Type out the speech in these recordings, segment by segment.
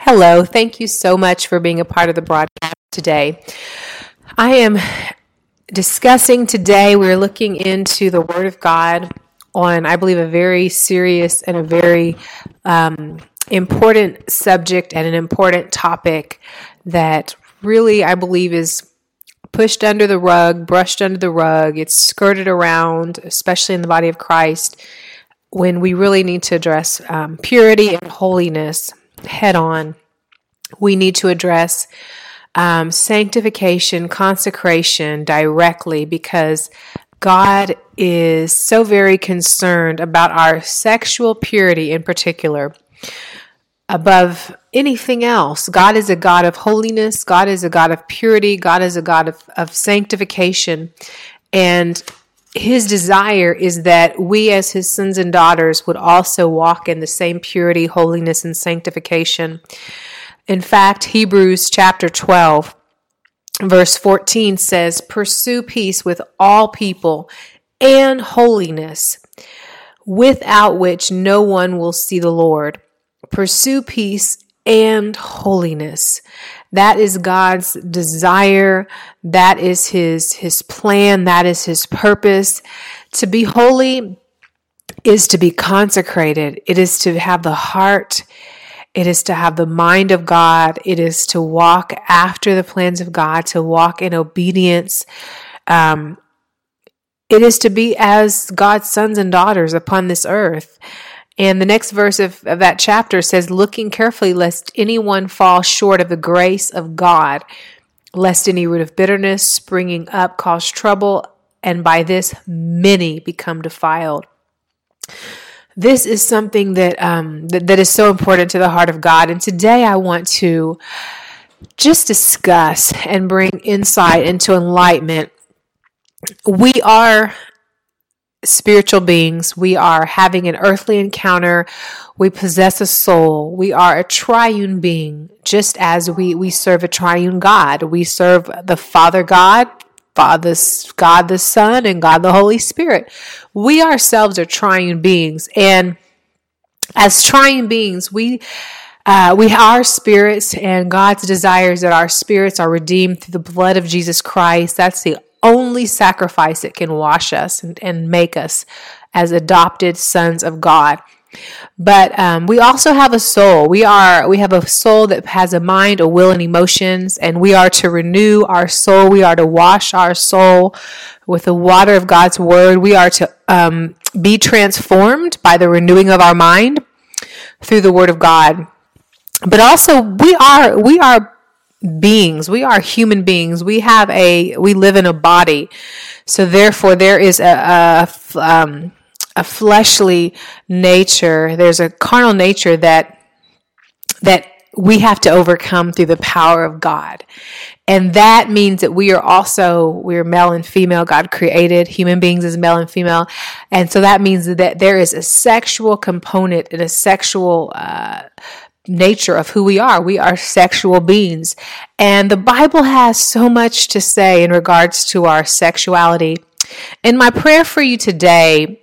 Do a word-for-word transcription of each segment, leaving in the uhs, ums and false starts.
Hello, thank you so much for being a part of the broadcast today. I am discussing today, we're looking into the Word of God on, I believe, a very serious and a very um, important subject and an important topic that really, I believe, is pushed under the rug, brushed under the rug. It's skirted around, especially in the body of Christ, when we really need to address um, purity and holiness head on. We need to address um, sanctification, consecration directly, because God is so very concerned about our sexual purity in particular. Above anything else, God is a God of holiness. God is a God of purity. God is a God of, of sanctification. And His desire is that we as His sons and daughters would also walk in the same purity, holiness, and sanctification. In fact, Hebrews chapter twelve, verse fourteen says, "Pursue peace with all people and holiness, without which no one will see the Lord." Pursue peace and holiness. That is God's desire. That is His, His plan. That is His purpose. To be holy is to be consecrated. It is to have the heart. It is to have the mind of God. It is to walk after the plans of God, to walk in obedience. Um, it is to be as God's sons and daughters upon this earth. And the next verse of, of that chapter says, "Looking carefully lest anyone fall short of the grace of God, lest any root of bitterness springing up cause trouble, and by this many become defiled." This is something that, um, that that is so important to the heart of God. And today I want to just discuss and bring insight into enlightenment. We are spiritual beings. We are having an earthly encounter. We possess a soul. We are a triune being, just as we, we serve a triune God. We serve the Father God, Father, God the Son, and God the Holy Spirit. We ourselves are triune beings. And as triune beings, we uh, we are spirits, and God's desire is that our spirits are redeemed through the blood of Jesus Christ. That's the only sacrifice that can wash us and, and make us as adopted sons of God. But um, we also have a soul. We are we have a soul that has a mind, a will, and emotions, and we are to renew our soul. We are to wash our soul with the water of God's word. We are to um, be transformed by the renewing of our mind through the word of God. But also, we are we are beings. We are human beings. We have a we live in a body, so therefore there is a, a um. a fleshly nature. There's a carnal nature that that we have to overcome through the power of God. And that means that we are also, we're male and female. God created human beings as male and female. And so that means that there is a sexual component and a sexual uh, nature of who we are. We are sexual beings. And the Bible has so much to say in regards to our sexuality. And my prayer for you today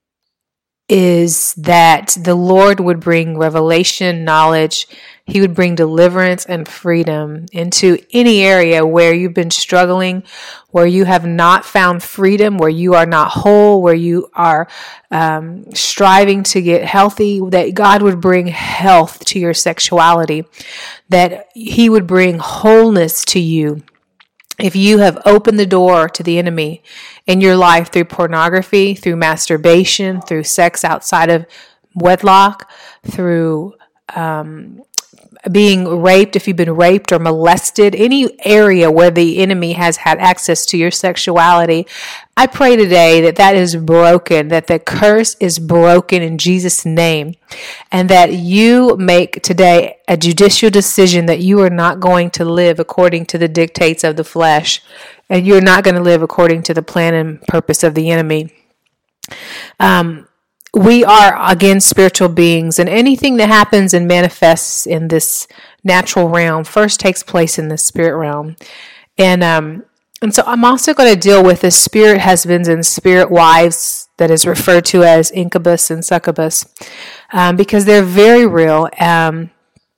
is that the Lord would bring revelation, knowledge. He would bring deliverance and freedom into any area where you've been struggling, where you have not found freedom, where you are not whole, where you are um, striving to get healthy, that God would bring health to your sexuality, that He would bring wholeness to you. If you have opened the door to the enemy in your life through pornography, through masturbation, through sex outside of wedlock, through um, being raped, if you've been raped or molested, any area where the enemy has had access to your sexuality, I pray today that that is broken, that the curse is broken in Jesus' name, and that you make today a judicial decision that you are not going to live according to the dictates of the flesh, and you're not going to live according to the plan and purpose of the enemy. Um, we are, again, spiritual beings, and anything that happens and manifests in this natural realm first takes place in the spirit realm. And um, and so I'm also going to deal with the spirit husbands and spirit wives that is referred to as incubus and succubus, um, because they're very real. Um,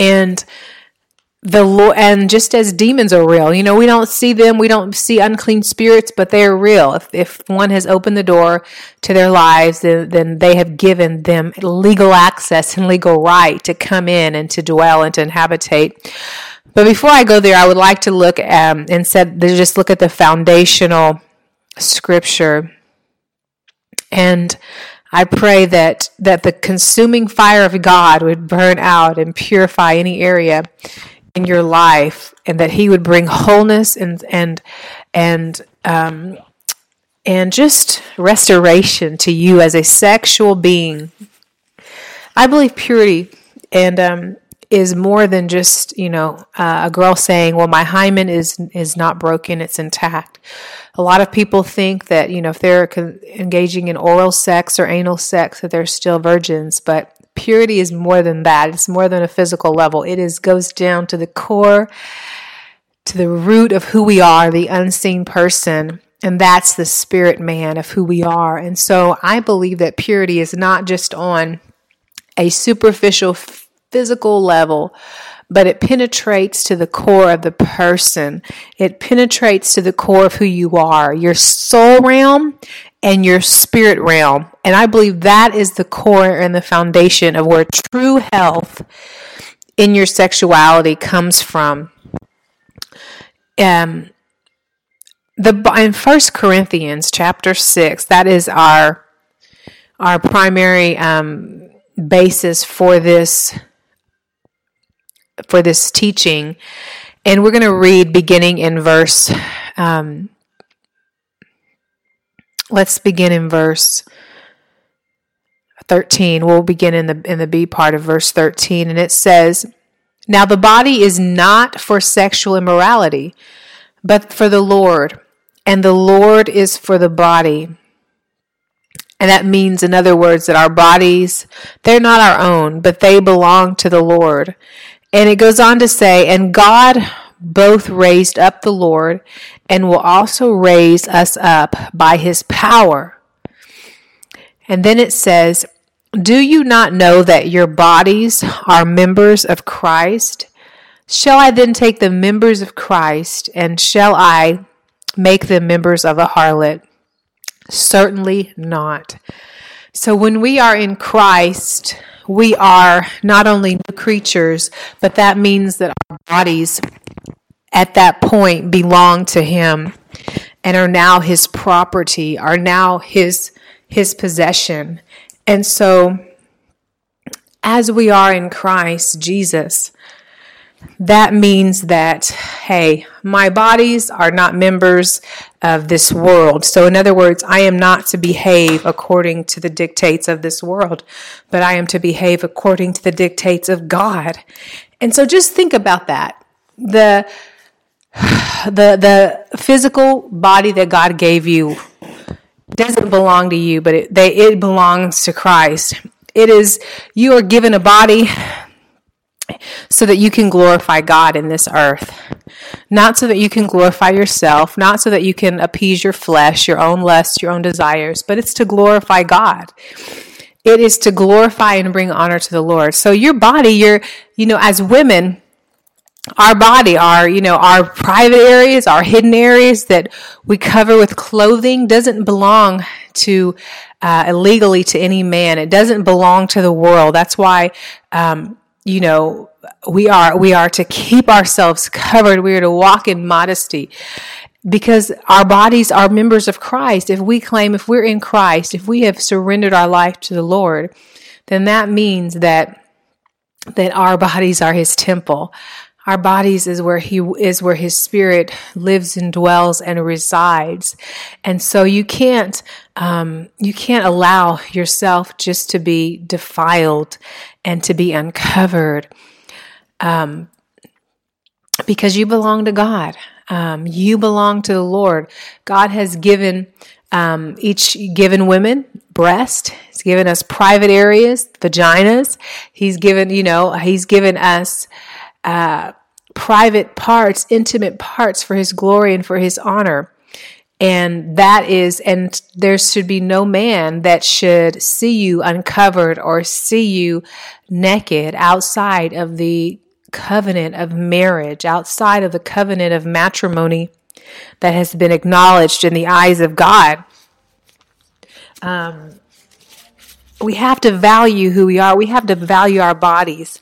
And the Lord, and just as demons are real, you know, we don't see them, we don't see unclean spirits, but they are real. If, if one has opened the door to their lives, then, then they have given them legal access and legal right to come in and to dwell and to inhabitate. But before I go there, I would like to look um, and said to just look at the foundational scripture. And I pray that that the consuming fire of God would burn out and purify any area in your life, and that He would bring wholeness and and and um, and just restoration to you as a sexual being. I believe purity and um, is more than just, you know, uh, a girl saying, "Well, my hymen is is not broken; it's intact." A lot of people think that, you know, if they're con- engaging in oral sex or anal sex, that they're still virgins, but purity is more than that. It's more than a physical level. It is goes down to the core, to the root of who we are, the unseen person, and that's the spirit man of who we are. And so I believe that purity is not just on a superficial physical level, but it penetrates to the core of the person. It penetrates to the core of who you are, your soul realm and your spirit realm. And I believe that is the core and the foundation of where true health in your sexuality comes from. Um, the in First Corinthians chapter six, that is our our primary um, basis for this for this teaching, and we're going to read beginning in verse. Um, let's begin in verse thirteen. We'll begin in the in the B part of verse thirteen, and it says, "Now the body is not for sexual immorality, but for the Lord, and the Lord is for the body." And that means, in other words, that our bodies, they're not our own, but they belong to the Lord. And it goes on to say, "And God both raised up the Lord and will also raise us up by His power." And then it says, "Do you not know that your bodies are members of Christ? Shall I then take the members of Christ, and shall I make them members of a harlot? Certainly not." So when we are in Christ, we are not only new creatures, but that means that our bodies at that point belong to Him and are now His property, are now His His possession. And so as we are in Christ Jesus, that means that, hey, my bodies are not members of this world. So in other words, I am not to behave according to the dictates of this world, but I am to behave according to the dictates of God. And so just think about that. The the the physical body that God gave you doesn't belong to you, but it they it belongs to Christ. It is, you are given a body so that you can glorify God in this earth. Not so that you can glorify yourself, not so that you can appease your flesh, your own lusts, your own desires, but it's to glorify God. It is to glorify and bring honor to the Lord. So your body, your, you know, as women, our body, our, you know, our private areas, our hidden areas that we cover with clothing doesn't belong to, uh, illegally to any man. It doesn't belong to the world. That's why, um, you know, we are, we are to keep ourselves covered. We are to walk in modesty because our bodies are members of Christ. If we claim, if we're in Christ, if we have surrendered our life to the Lord, then that means that, that our bodies are His temple. Our bodies is where He is, where His Spirit lives and dwells and resides. And so you can't, um, you can't allow yourself just to be defiled and to be uncovered, um, because you belong to God. Um, you belong to the Lord. God has given, um, each given women breast. He's given us private areas, vaginas. He's given, you know, He's given us, uh, private parts, intimate parts for His glory and for His honor. And that is, and there should be no man that should see you uncovered or see you naked outside of the covenant of marriage, outside of the covenant of matrimony that has been acknowledged in the eyes of God. Um, we have to value who we are. We have to value our bodies.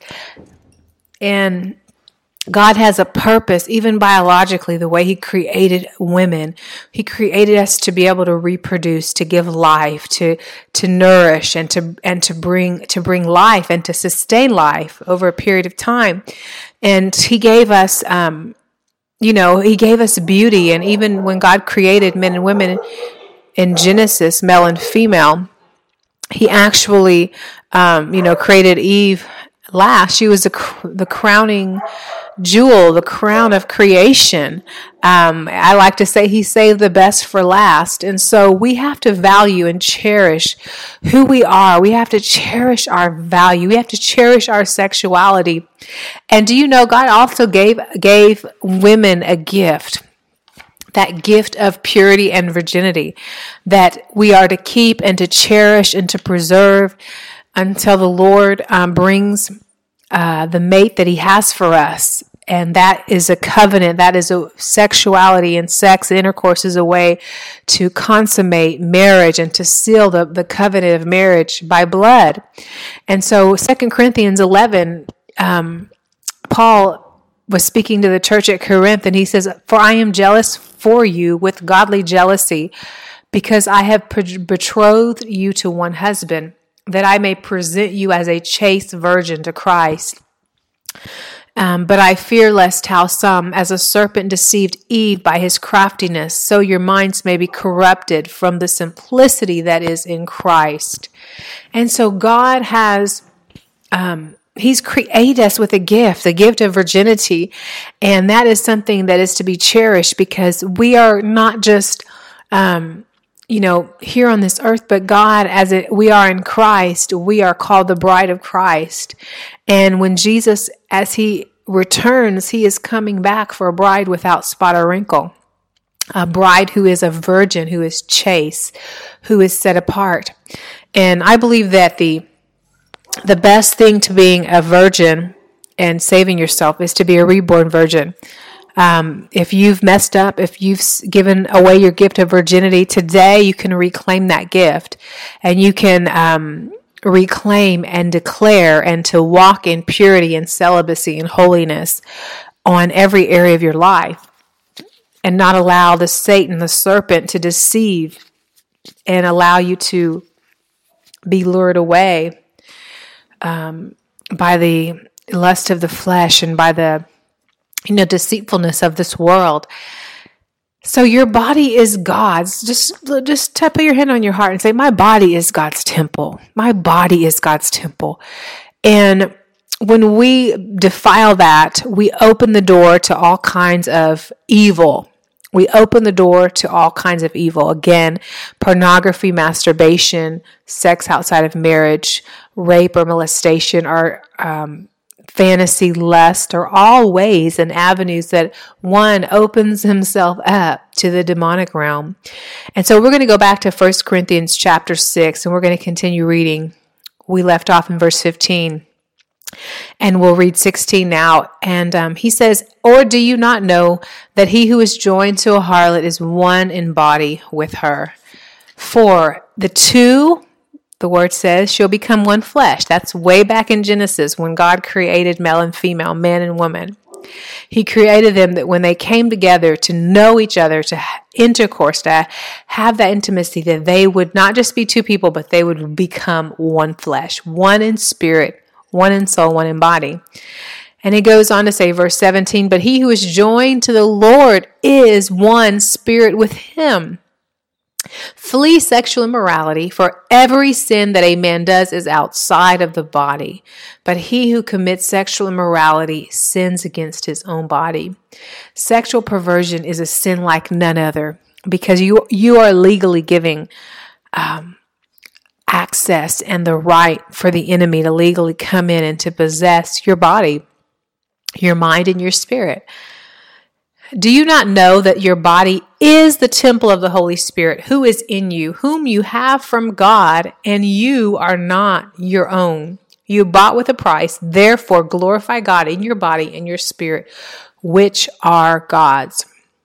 And God has a purpose, even biologically, the way He created women. He created us to be able to reproduce, to give life, to to nourish, and to and to bring to bring life and to sustain life over a period of time. And He gave us, um, you know, He gave us beauty. And even when God created men and women in Genesis, male and female, He actually, um, you know, created Eve last. She was the the crowning jewel, the crown of creation. Um, I like to say He saved the best for last. And so we have to value and cherish who we are. We have to cherish our value. We have to cherish our sexuality. And do you know, God also gave gave women a gift. That gift of purity and virginity that we are to keep and to cherish and to preserve until the Lord um, brings uh, the mate that He has for us. And that is a covenant. That is a sexuality, and sex intercourse is a way to consummate marriage and to seal the, the covenant of marriage by blood. And so Second Corinthians eleven, um, Paul was speaking to the church at Corinth, and he says, "For I am jealous for you with godly jealousy, because I have betrothed you to one husband, that I may present you as a chaste virgin to Christ. Um, but I fear lest how some, as a serpent deceived Eve by his craftiness, so your minds may be corrupted from the simplicity that is in Christ." And so God has, um, He's created us with a gift, the gift of virginity. And that is something that is to be cherished, because we are not just, um, you know, here on this earth, but God, as it, we are in Christ, we are called the bride of Christ. And when Jesus, as He returns, He is coming back for a bride without spot or wrinkle. A bride who is a virgin, who is chaste, who is set apart. And I believe that the the best thing to being a virgin and saving yourself is to be a reborn virgin. Um, if you've messed up, if you've given away your gift of virginity, today you can reclaim that gift, and you can um, reclaim and declare and to walk in purity and celibacy and holiness on every area of your life, and not allow the Satan, the serpent, to deceive and allow you to be lured away um, by the lust of the flesh and by the you know, deceitfulness of this world. So your body is God's. Just, just tap your hand on your heart and say, my body is God's temple. My body is God's temple. And when we defile that, we open the door to all kinds of evil. We open the door to all kinds of evil. Again, pornography, masturbation, sex outside of marriage, rape or molestation are um, fantasy, lust, are all ways and avenues that one opens himself up to the demonic realm. And so we're going to go back to First Corinthians chapter six, and we're going to continue reading. We left off in verse fifteen, and we'll read sixteen now. And um, he says, "Or do you not know that he who is joined to a harlot is one in body with her? For the two," the word says, "shall become one flesh." That's way back in Genesis when God created male and female, man and woman. He created them that when they came together to know each other, to intercourse, to have that intimacy, that they would not just be two people, but they would become one flesh, one in spirit, one in soul, one in body. And it goes on to say, verse seventeen, "But he who is joined to the Lord is one spirit with him. Flee sexual immorality, for every sin that a man does is outside of the body. But he who commits sexual immorality sins against his own body." Sexual perversion is a sin like none other, because you you are legally giving um, access and the right for the enemy to legally come in and to possess your body, your mind, and your spirit. "Do you not know that your body is the temple of the Holy Spirit, who is in you, whom you have from God, and you are not your own? You bought with a price. Therefore, glorify God in your body and your spirit, which are God's.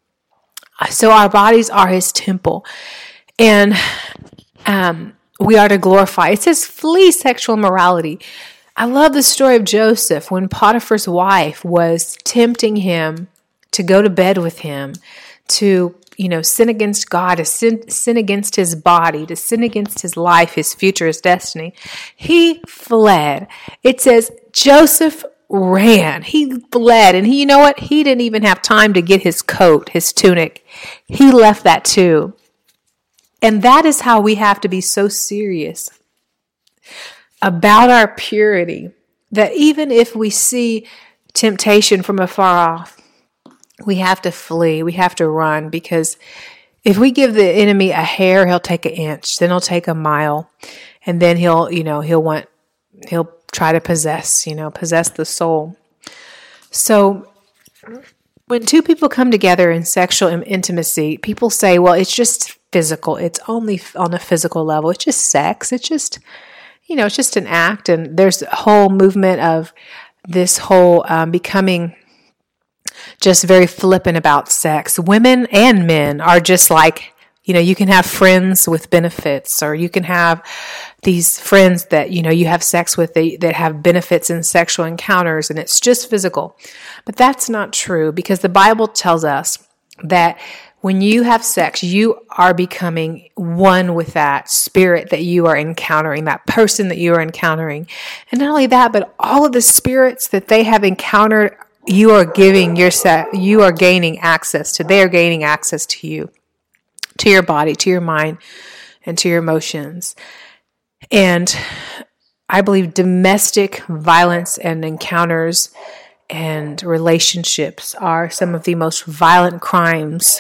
So our bodies are his temple. And um, we are to glorify. It says, flee sexual immorality. I love the story of Joseph when Potiphar's wife was tempting him to go to bed with him, to, you know, sin against God, to sin, sin against his body, to sin against his life, his future, his destiny. He fled. It says Joseph ran. He fled. And he, you know what? He didn't even have time to get his coat, his tunic. He left that too. And that is how we have to be so serious about our purity, that even if we see temptation from afar off, we have to flee, we have to run, because if we give the enemy a hair, he'll take an inch, then he'll take a mile, and then he'll, you know, he'll want, he'll try to possess, you know, possess the soul. So when two people come together in sexual intimacy, people say, well, it's just physical. It's only on a physical level. It's just sex. It's just, you know, it's just an act. And there's a whole movement of this whole um, becoming just very flippant about sex. Women and men are just like, you know, you can have friends with benefits, or you can have these friends that, you know, you have sex with that, that have benefits in sexual encounters, and it's just physical. But that's not true, because the Bible tells us that when you have sex, you are becoming one with that spirit that you are encountering, that person that you are encountering. And not only that, but all of the spirits that they have encountered, you are giving your se- you are gaining access to. They are gaining access to you, to your body, to your mind, and to your emotions. And I believe domestic violence and encounters and relationships are some of the most violent crimes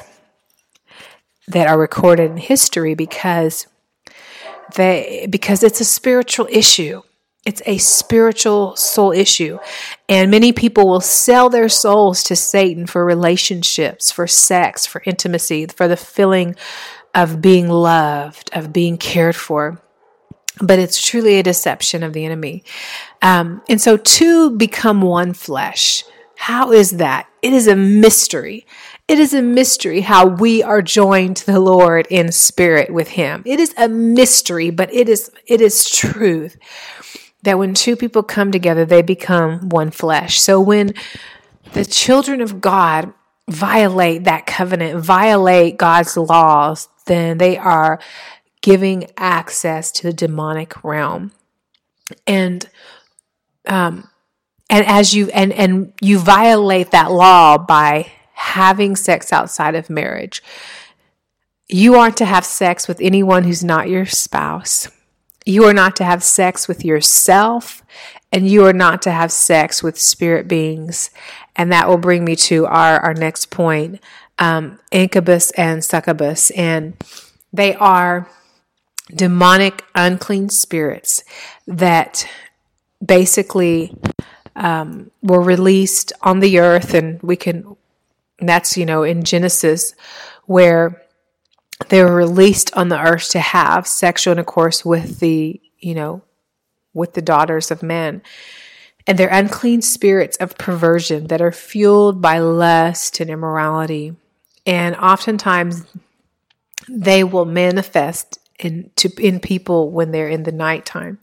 that are recorded in history, because they because it's a spiritual issue. It's a spiritual soul issue. And many people will sell their souls to Satan for relationships, for sex, for intimacy, for the feeling of being loved, of being cared for. But it's truly a deception of the enemy. Um, and so two become one flesh. How is that? It is a mystery. It is a mystery how we are joined to the Lord in spirit with him. It is a mystery, but it is it is truth that when two people come together, they become one flesh. So when the children of God violate that covenant, violate God's laws, then they are giving access to the demonic realm. And um, and as you and and you violate that law by having sex outside of marriage. You aren't to have sex with anyone who's not your spouse. You are not to have sex with yourself, and you are not to have sex with spirit beings. And that will bring me to our, our next point, um, incubus and succubus. And they are demonic, unclean spirits that basically um, were released on the earth, and we can And that's, you know, in Genesis, where they were released on the earth to have sexual intercourse with the, you know, with the daughters of men. And they're unclean spirits of perversion that are fueled by lust and immorality. And oftentimes they will manifest in, to, in people when they're in the nighttime.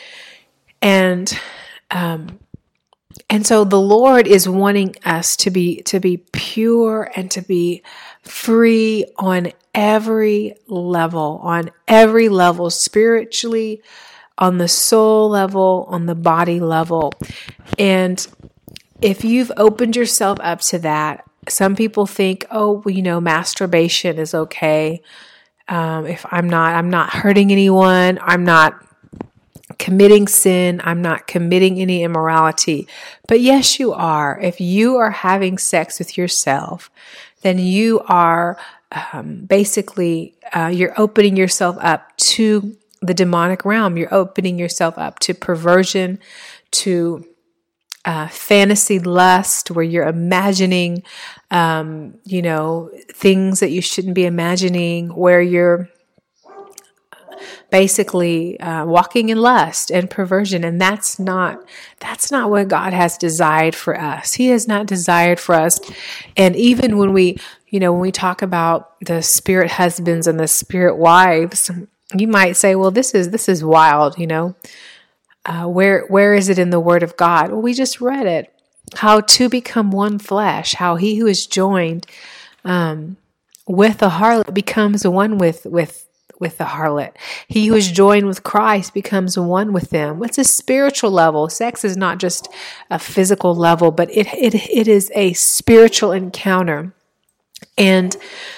And, um, And so the Lord is wanting us to be to be pure and to be free on every level, on every level, spiritually, on the soul level, on the body level. And if you've opened yourself up to that, some people think, oh, well, you know, masturbation is okay. Um, if I'm not, I'm not hurting anyone, I'm not committing sin, I'm not committing any immorality. But yes, you are. If you are having sex with yourself, then you are um, basically, uh, you're opening yourself up to the demonic realm. You're opening yourself up to perversion, to uh, fantasy lust, where you're imagining, um, you know, things that you shouldn't be imagining, where you're basically uh, walking in lust and perversion, and that's not that's not what God has desired for us. He has not desired for us. And even when we, you know, when we talk about the spirit husbands and the spirit wives, you might say, "Well, this is this is wild," you know. Uh, where where is it in the Word of God? Well, we just read it. How to become one flesh. How he who is joined um, with the harlot becomes one with with. with the harlot. He who is joined with Christ becomes one with them. It's a spiritual level. Sex is not just a physical level, but it it it is a spiritual encounter. And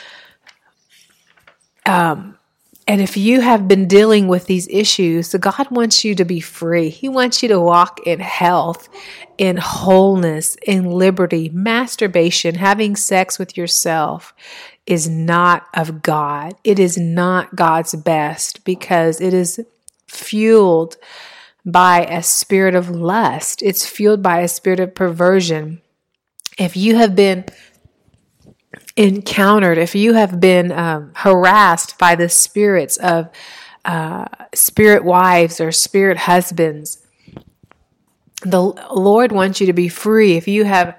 um and if you have been dealing with these issues, God wants you to be free. He wants you to walk in health, in wholeness, in liberty. Masturbation, having sex with yourself, is not of God. It is not God's best because it is fueled by a spirit of lust. It's fueled by a spirit of perversion. If you have been encountered, if you have been um, harassed by the spirits of uh, spirit wives or spirit husbands, the Lord wants you to be free. If you have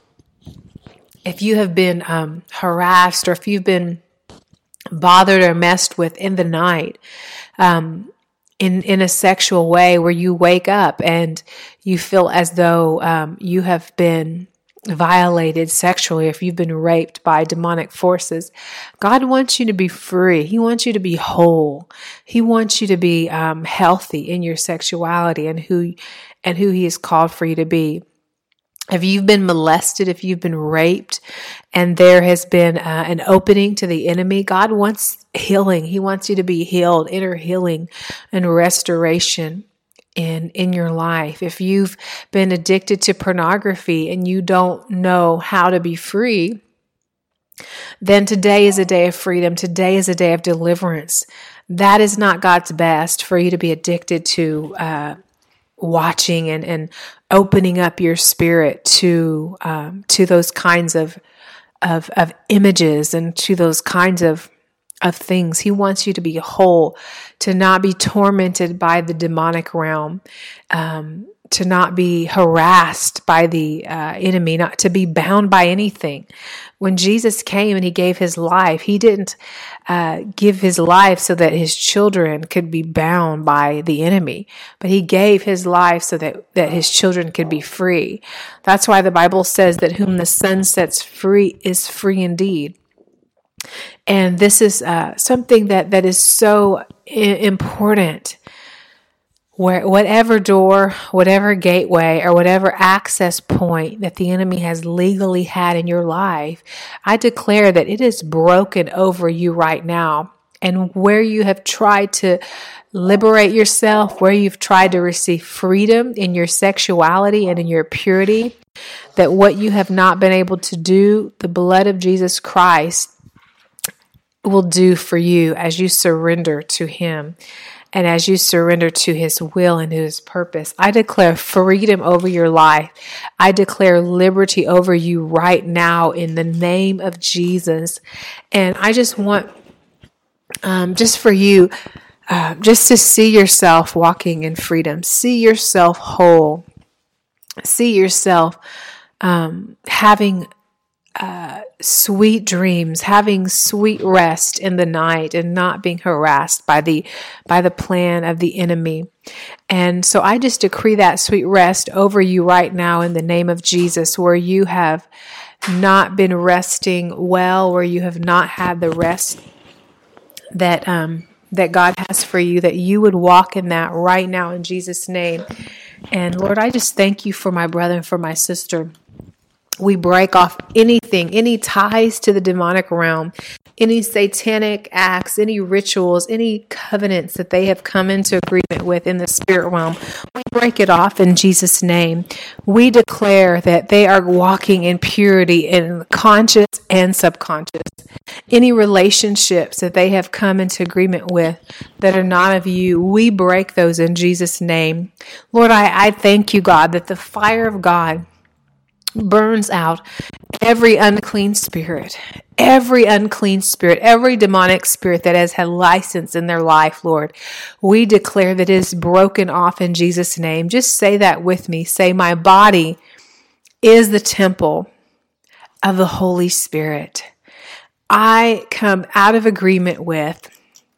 If you have been um, harassed, or if you've been bothered or messed with in the night, um, in in a sexual way, where you wake up and you feel as though um, you have been violated sexually, if you've been raped by demonic forces, God wants you to be free. He wants you to be whole. He wants you to be um, healthy in your sexuality and who and who He has called for you to be. If you've been molested, if you've been raped, and there has been uh, an opening to the enemy, God wants healing. He wants you to be healed, inner healing and restoration in, in your life. If you've been addicted to pornography and you don't know how to be free, then today is a day of freedom. Today is a day of deliverance. That is not God's best for you to be addicted to uh watching and, and opening up your spirit to um, to those kinds of, of of images and to those kinds of of things. He wants you to be whole, to not be tormented by the demonic realm, um, to not be harassed by the uh, enemy, not to be bound by anything. When Jesus came and He gave His life, He didn't uh, give His life so that His children could be bound by the enemy, but He gave His life so that, that His children could be free. That's why the Bible says that whom the Son sets free is free indeed. And this is uh, something that, that is so I- important. Where whatever door, whatever gateway, or whatever access point that the enemy has legally had in your life, I declare that it is broken over you right now. And where you have tried to liberate yourself, where you've tried to receive freedom in your sexuality and in your purity, that what you have not been able to do, the blood of Jesus Christ will do for you as you surrender to Him. And as you surrender to His will and His purpose, I declare freedom over your life. I declare liberty over you right now in the name of Jesus. And I just want, um, just for you, uh, just to see yourself walking in freedom, see yourself whole, see yourself um, having Uh, sweet dreams, having sweet rest in the night, and not being harassed by the by the plan of the enemy. And so I just decree that sweet rest over you right now in the name of Jesus, where you have not been resting well, where you have not had the rest that um, that God has for you, that you would walk in that right now in Jesus' name. And Lord, I just thank you for my brother and for my sister. We break off anything, any ties to the demonic realm, any satanic acts, any rituals, any covenants that they have come into agreement with in the spirit realm. We break it off in Jesus' name. We declare that they are walking in purity in conscious and subconscious. Any relationships that they have come into agreement with that are not of you, we break those in Jesus' name. Lord, I, I thank you, God, that the fire of God burns out every unclean spirit, every unclean spirit, every demonic spirit that has had license in their life, Lord, we declare that it is broken off in Jesus' name. Just say that with me. Say, my body is the temple of the Holy Spirit. I come out of agreement with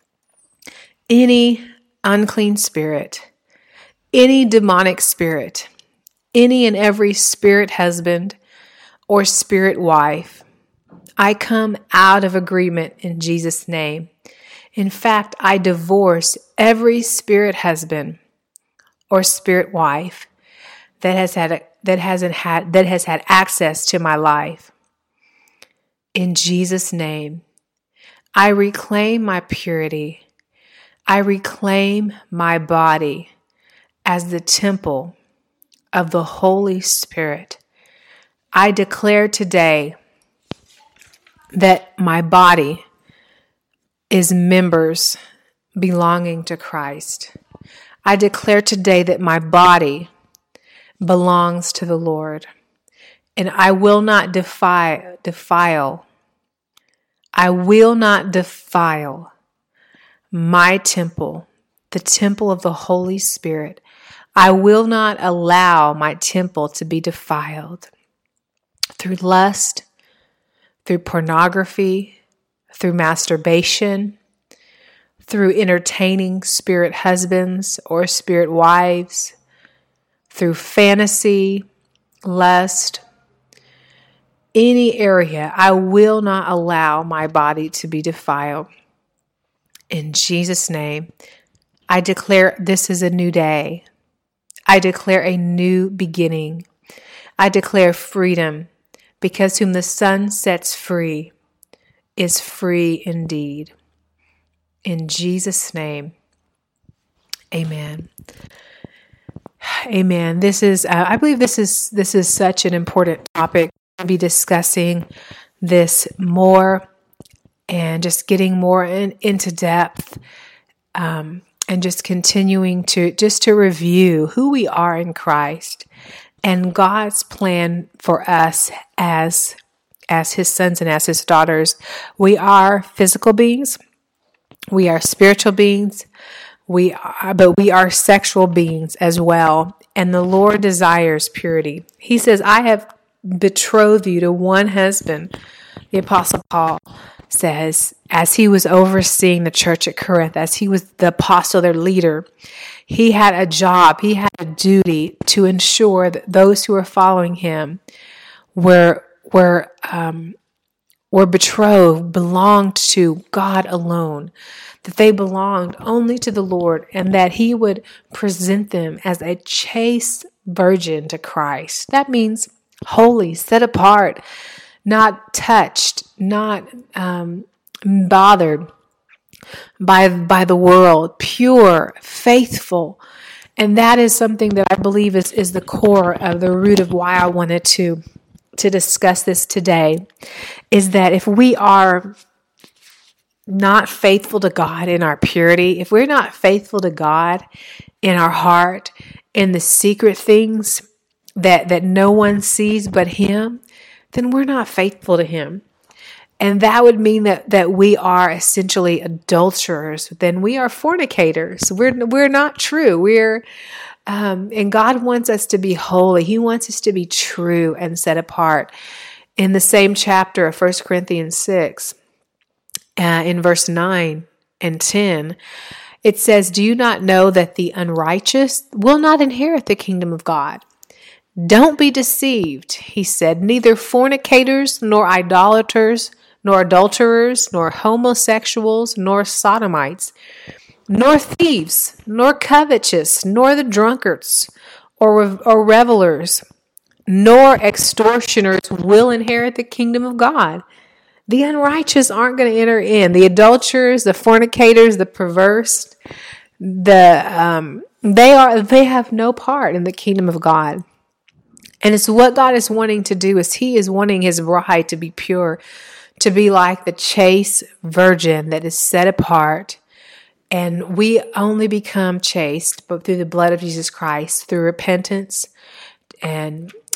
any unclean spirit, any demonic spirit, any and every spirit husband or spirit wife. I come out of agreement in Jesus' name. In fact, I divorce every spirit husband or spirit wife that has had a, that hasn't had that has had access to my life. In Jesus' name, I reclaim my purity. I reclaim my body as the temple of the Holy Spirit. I declare today that my body is members belonging to Christ. I declare today that my body belongs to the Lord, and I will not defy, defile. I will not defile my temple, the temple of the Holy Spirit. I will not allow my temple to be defiled through lust, through pornography, through masturbation, through entertaining spirit husbands or spirit wives, through fantasy, lust, any area. I will not allow my body to be defiled. In Jesus' name, I declare this is a new day. I declare a new beginning. I declare freedom, because whom the Son sets free is free indeed. In Jesus' name, amen. Amen. This is, uh, I believe this is this is such an important topic. We'll be discussing this more and just getting more in, into depth, um, and just continuing to just to review who we are in Christ and God's plan for us as as His sons and as His daughters. We are physical beings. We are spiritual beings. We are, but we are sexual beings as well. And the Lord desires purity. He says, I have betrothed you to one husband. The Apostle Paul says, as he was overseeing the church at Corinth, as he was the apostle, their leader, he had a job, he had a duty to ensure that those who were following him were were um, were betrothed, belonged to God alone, that they belonged only to the Lord, and that He would present them as a chaste virgin to Christ. That means holy, set apart, not touched, not um, bothered by, by the world, pure, faithful. And that is something that I believe is, is the core of the root of why I wanted to, to discuss this today, is that if we are not faithful to God in our purity, if we're not faithful to God in our heart, in the secret things that, that no one sees but Him, then we're not faithful to Him. And that would mean that, that we are essentially adulterers. Then we are fornicators. We're we're not true. We're um, and God wants us to be holy. He wants us to be true and set apart. In the same chapter of First Corinthians six, uh, in verse nine and ten, it says, "Do you not know that the unrighteous will not inherit the kingdom of God? Don't be deceived," he said, "neither fornicators, nor idolaters, nor adulterers, nor homosexuals, nor sodomites, nor thieves, nor covetous, nor the drunkards, or, or revelers, nor extortioners will inherit the kingdom of God." The unrighteous aren't going to enter in. The adulterers, the fornicators, the perverse, the um, they are they have no part in the kingdom of God. And it's what God is wanting to do, is He is wanting His bride to be pure, to be like the chaste virgin that is set apart. And we only become chaste but through the blood of Jesus Christ, through repentance and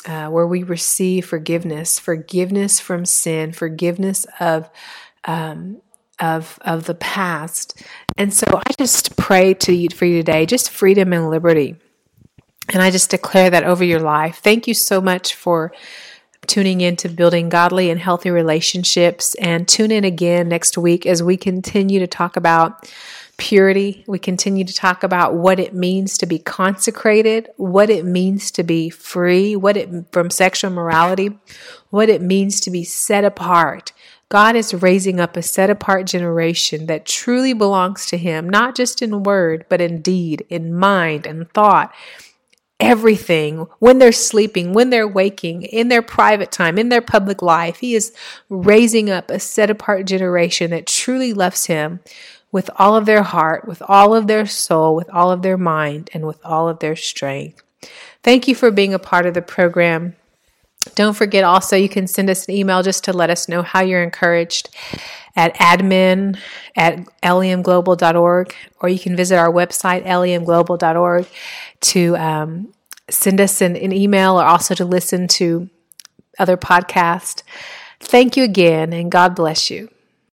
uh, where we receive forgiveness, forgiveness from sin, forgiveness of um, of of the past. And so I just pray to you for you today, just freedom and liberty. And I just declare that over your life. Thank you so much for tuning in to Building Godly and Healthy Relationships. And tune in again next week as we continue to talk about purity. We continue to talk about what it means to be consecrated, what it means to be free, what it from sexual morality, what it means to be set apart. God is raising up a set apart generation that truly belongs to Him, not just in word, but in deed, in mind and thought. Everything, when they're sleeping, when they're waking, in their private time, in their public life, He is raising up a set apart generation that truly loves Him with all of their heart, with all of their soul, with all of their mind, and with all of their strength. Thank you for being a part of the program. Don't forget also, you can send us an email just to let us know how you're encouraged at admin at lem global dot org, or you can visit our website, lem global dot org, to um, send us an, an email or also to listen to other podcasts. Thank you again, and God bless you.